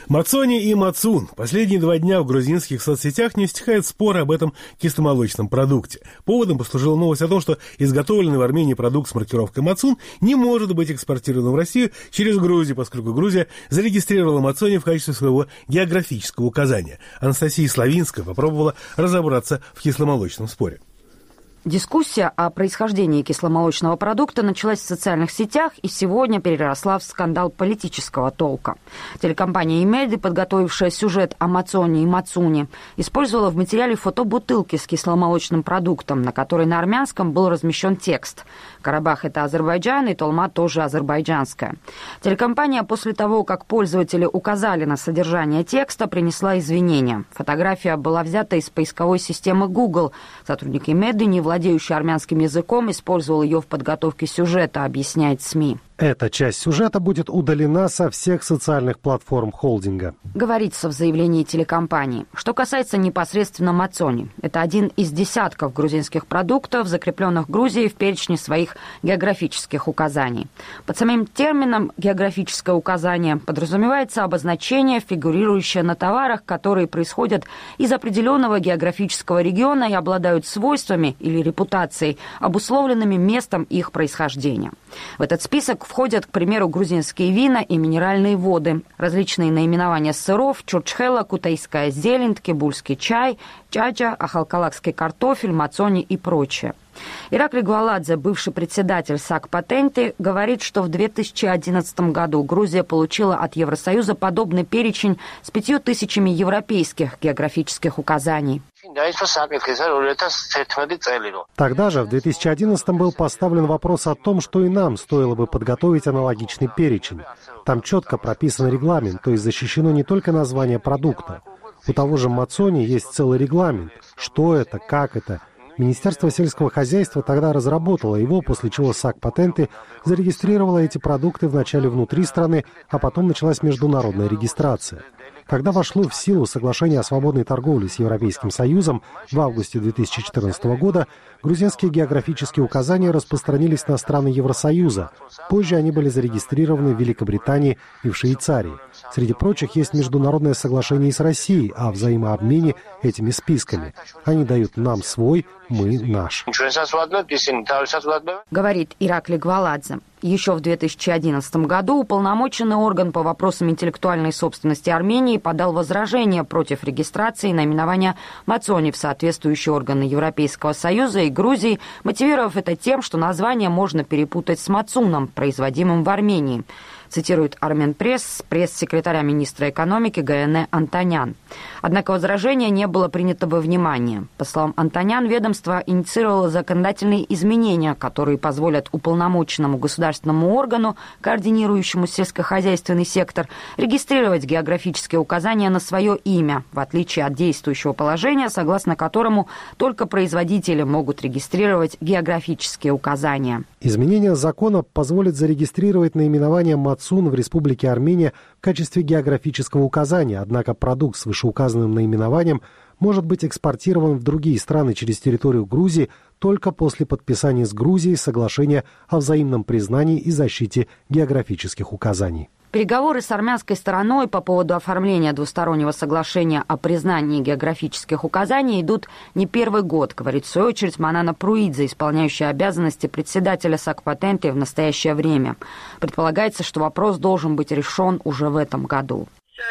Мацони и Мацун. Последние 2 дня в грузинских соцсетях не стихает спор об этом кисломолочном продукте. Поводом послужила новость о том, что изготовленный в Армении продукт с маркировкой Мацун не может быть экспортирован в Россию через Грузию, поскольку Грузия зарегистрировала Мацони в качестве своего географического указания. Анастасия Славинская попробовала разобраться в кисломолочном споре. Дискуссия о происхождении кисломолочного продукта началась в социальных сетях и сегодня переросла в скандал политического толка. Телекомпания «Имеди», подготовившая сюжет о Мацони и Мацуне, использовала в материале фотобутылки с кисломолочным продуктом, на которой на армянском был размещен текст. «Карабах – это Азербайджан, и Толма тоже азербайджанская». Телекомпания после того, как пользователи указали на содержание текста, принесла извинения. Фотография была взята из поисковой системы Google. Сотрудник «Имеди», не владеющий армянским языком, использовал ее в подготовке сюжета, объясняет СМИ. Эта часть сюжета будет удалена со всех социальных платформ холдинга. Говорится в заявлении телекомпании. Что касается непосредственно Мацони, это один из десятков грузинских продуктов, закрепленных Грузией в перечне своих географических указаний. Под самим термином «географическое указание» подразумевается обозначение, фигурирующее на товарах, которые происходят из определенного географического региона и обладают свойствами или репутацией, обусловленными местом их происхождения. В этот список входят, к примеру, грузинские вина и минеральные воды, различные наименования сыров, чурчхела, кутайская зелень, ткебульский чай, чаджа, ахалкалакский картофель, мацони и прочее. Ираклий Гваладзе, бывший председатель САК Патенты, говорит, что в 2011 году Грузия получила от Евросоюза подобный перечень с 5000 европейских географических указаний. Тогда же, в 2011 был поставлен вопрос о том, что и нам стоило бы подготовить аналогичный перечень. Там четко прописан регламент, то есть защищено не только название продукта. У того же Мацони есть целый регламент. Что это, как это. Министерство сельского хозяйства тогда разработало его, после чего САК Патенты зарегистрировало эти продукты вначале внутри страны, а потом началась международная регистрация. Когда вошло в силу соглашение о свободной торговле с Европейским Союзом в августе 2014 года, грузинские географические указания распространились на страны Евросоюза. Позже они были зарегистрированы в Великобритании и в Швейцарии. Среди прочих есть международное соглашение и с Россией о взаимообмене этими списками. Они дают нам свой, мы наш. Говорит Ираклий Гваладзе. Еще в 2011 году уполномоченный орган по вопросам интеллектуальной собственности Армении подал возражение против регистрации наименования Мацони в соответствующие органы Европейского Союза и Грузии, мотивировав это тем, что название можно перепутать с Мацуном, производимым в Армении. Цитирует Арменпресс, пресс-секретаря министра экономики Гаене Антонян. Однако возражение не было принято во внимание. По словам Антонян, ведомство инициировало законодательные изменения, которые позволят уполномоченному государственному органу, координирующему сельскохозяйственный сектор, регистрировать географические указания на свое имя, в отличие от действующего положения, согласно которому только производители могут регистрировать географические указания. Изменение закона позволит зарегистрировать наименование Мацун в Республике Армения в качестве географического указания, однако продукт с вышеуказанным наименованием может быть экспортирован в другие страны через территорию Грузии только после подписания с Грузией соглашения о взаимном признании и защите географических указаний. Переговоры с армянской стороной по поводу оформления двустороннего соглашения о признании географических указаний идут не первый год, говорит в свою очередь Манана Пруидзе, исполняющая обязанности председателя САК Патенты в настоящее время. Предполагается, что вопрос должен быть решен уже в этом году.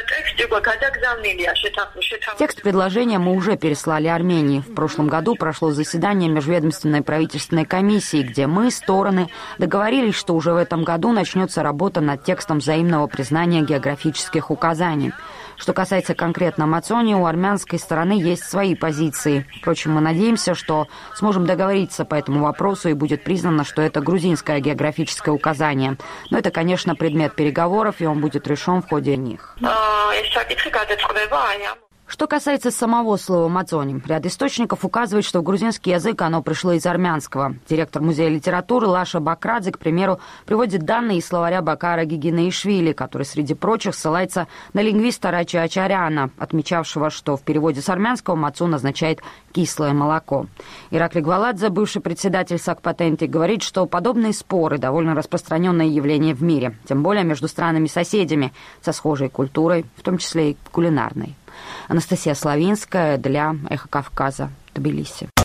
Текст предложения мы уже переслали Армении. В прошлом году прошло заседание Межведомственной правительственной комиссии, где мы, стороны, договорились, что уже в этом году начнется работа над текстом взаимного признания географических указаний. Что касается конкретно Мацони, у армянской стороны есть свои позиции. Впрочем, мы надеемся, что сможем договориться по этому вопросу и будет признано, что это грузинское географическое указание. Но это, конечно, предмет переговоров, и он будет решен в ходе них. Что касается самого слова «мацони», ряд источников указывает, что в грузинский язык оно пришло из армянского. Директор Музея литературы Лаша Бакрадзе, к примеру, приводит данные из словаря Бакара Гигинаишвили, который, среди прочих, ссылается на лингвиста Рачи Ачаряна, отмечавшего, что в переводе с армянского «мацун» означает «кислое молоко». Иракли Гваладзе, бывший председатель Сакпатенти, говорит, что подобные споры – довольно распространенное явление в мире, тем более между странами-соседями со схожей культурой, в том числе и кулинарной. Анастасия Славинская для «Эхо Кавказа», Тбилиси.